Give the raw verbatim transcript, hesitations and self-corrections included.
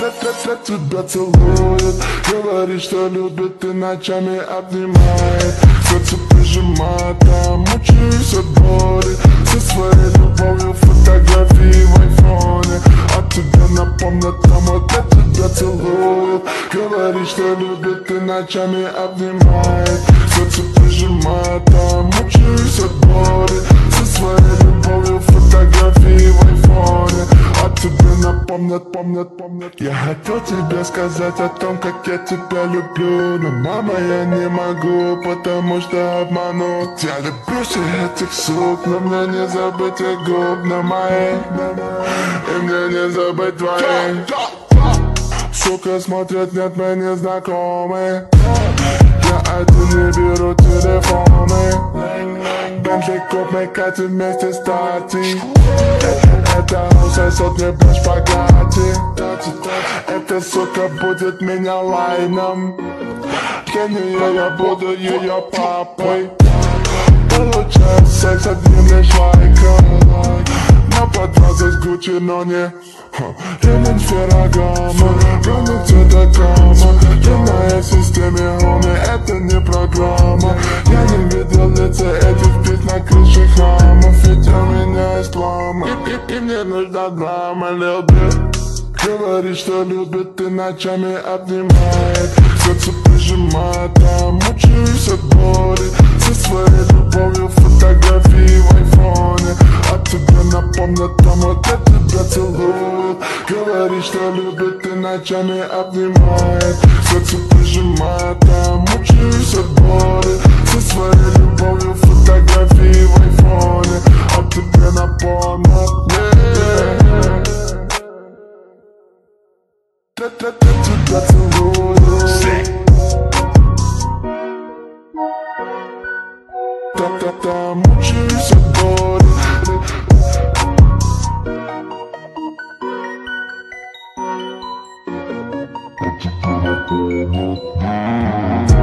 тебя целует, говорит, что любит и ночами обнимает. Сердце прижимает, а мучаюсь от боли. Со своей любовью фотографии в айфоне. А тебе напомнят тому, как тебя целует, говорит, что любит и ночами обнимает. Сердце прижимает, а мучаюсь от боли. Со своей любовью фотографии в айфоне. А тебе напомнят, помнят, помнят. Я хотел тебе сказать о том, как я тебя люблю, но, мама, я не могу, потому что обману. Я люблю всех этих сук, но мне не забыть их губ на моих, и мне не забыть твоих. Сука смотрят, нет, мы не знакомы. Я один не беру телефоны. Бентли купный, катим вместе с Тати. Это сосет мне по шпагате. Эта сука будет меня лайном. Для нее я буду ее папой. Получаю секс одним лишь лайком. На подвозе с Гуччи, но не ремень Феррагама. Ремень Цветакама. В моей системе, homie, это не программа. Я не видел лица этих птиц на крыше храмов. Ведь у меня есть плама, и, и, и мне нужна драма, любит. Говорит, что любит и ночами обнимает. Сердце прижимает, а мучаюсь от боли. Со своей любовью фотографии в айфоне. А тебе напомнят тому, как тебя целует. Говорит, что любит и ночами обнимает. Сердце прижимает, а мучаюсь от боли. Со своей любовью фотографии в айфоне. А тебе напомнят, yeah. Тебя целует. Та-та-та, мучаюсь от боли. А тебе напомнят.